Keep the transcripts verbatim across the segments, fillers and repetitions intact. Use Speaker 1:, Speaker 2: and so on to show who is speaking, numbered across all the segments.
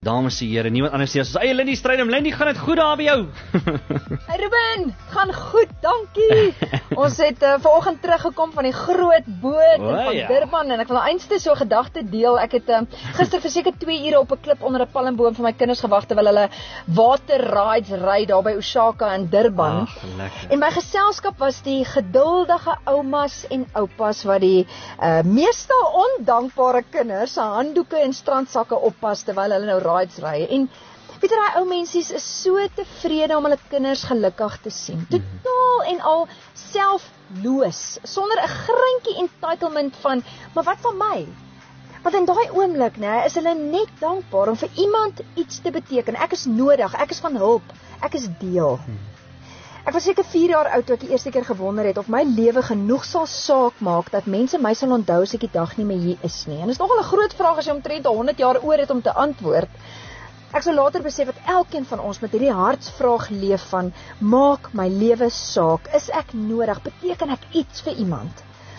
Speaker 1: Dames en here, niemand anders as eie Lindy Strydom. Lindy, gaan dit goed daar by jou?
Speaker 2: Hey Ruben, gaan goed, dankie. Ons het uh, vanoggend teruggekom van die groot boot
Speaker 1: O,
Speaker 2: van
Speaker 1: ja.
Speaker 2: Durban en ek wil nou eintlik so 'n gedagte deel. Ek het uh, gister vir seker twee ure op 'n klip onder 'n palmboom vir my kinders gewag terwyl hulle water rides ry daar by Osaka in Durban.
Speaker 1: Ag, lekker.
Speaker 2: En my geselskap was die geduldige oumas en oupas wat die uh, meestal ondankbare kinders se handdoeke en strandsakke oppas terwyl hulle nou rides ry. En weet jy, daai ou mensies is so tevrede om hulle kinders gelukkig te sien. Totaal en al selfloos, sonder 'n greintjie entitlement van, maar wat van my? Want in daai oomblik, nê, is hulle net dankbaar om vir iemand iets te beteken. Ek is nodig, ek is van hulp, ek is deel. Ek was seker vier jaar oud toe ek die eerste keer gewonder het of my lewe genoeg sal saak maak dat mense my sal onthou as ek die dag nie meer hier is nie. En dit is nogal 'n groot vraag as jy omtrent honderd jaar oor het om te antwoord. Ek sal later besef dat elkeen van ons met hierdie hartsvraag leef van, maak my lewe saak, is ek nodig, beteken ek iets vir iemand?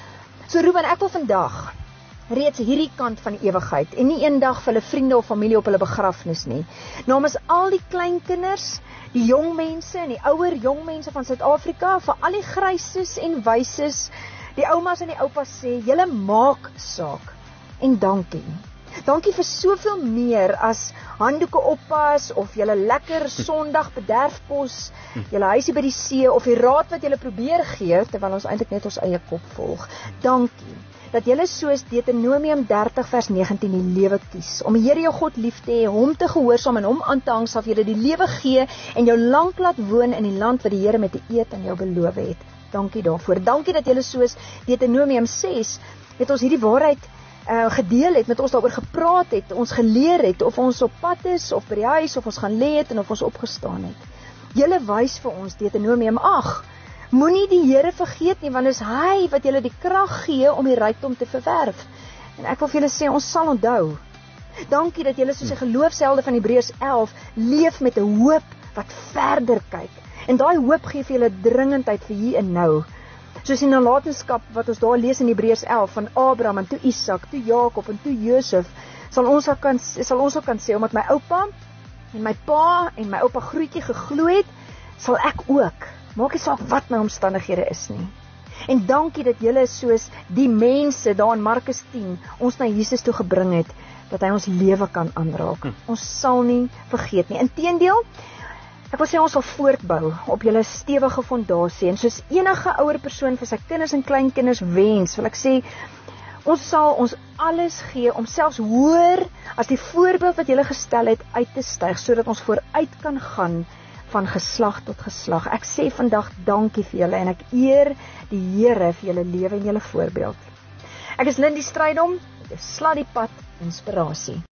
Speaker 2: So Ruben, ek wil vandag reeds hierdie kant van die ewigheid en nie eendag vir hulle vriende of familie op hulle begrafnis nie, namens al die kleinkinders, die jong mense en die ouer jong mense van Suid-Afrika, vir al die gryses en wyses, die oumas en die oupas sê, julle maak saak en dankie. Dankie vir soveel meer as handdoeke oppas of julle lekker Sondag bederfpos, julle huisie by die see of die raad wat julle probeer gee terwyl ons eintlik net ons eie kop volg. Dankie dat julle soos Deuteronomium dertig vers negentien die lewe kies, om die Here jou God lief te hê, hom te gehoorsaam en hom aan te hang, sal julle die lewe gee en jou lank laat woon in die land wat die Here met 'n eed aan jou beloof het. Dankie daarvoor. Dankie dat julle soos Deuteronomium ses het ons hierdie waarheid Uh, gedeel het, met ons daaroor gepraat het, ons geleer het, of ons op pad is, of by die huis, of ons gaan lê het, en of ons opgestaan het. Julle wys vir ons, Deuteronomium ag, moenie die Here vergeet nie, want is hy wat julle die krag gee om die rykdom te verwerf. En ek wil vir julle sê, ons sal onthou. Dankie dat julle soos die geloofshelde van Hebreërs elf leef met 'n hoop wat verder kyk. En daai hoop gee vir julle dringendheid vir hier en nou. Soos in die nalatenskap wat ons daar lees in Hebreërs elf van Abraham en toe Isak, toe Jakob en toe Josef, sal ons ook kan sal ons ook kan sê omdat my oupa en my pa en my oupa grootjie geglo het, sal ek ook. Maak nie saak wat my omstandighede is nie. En dankie dat julle soos die mense daar in Markus tien ons na Jesus toe gebring het, dat hy ons lewe kan aanraak. Hm. Ons sal nie vergeet nie. Inteendeel, ek wil sê ons sal voortbou op julle stewige fondasie en soos enige ouer persoon vir sy kinders en kleinkinders wens, wil ek sê, ons sal ons alles gee om selfs hoër as die voorbeeld wat julle gestel het uit te styg, sodat ons vooruit kan gaan van geslag tot geslag. Ek sê vandag dankie vir julle en ek eer die Here vir julle lewe en julle voorbeeld. Ek is Lindy Strydom, dit is Slat die Pad Inspirasie.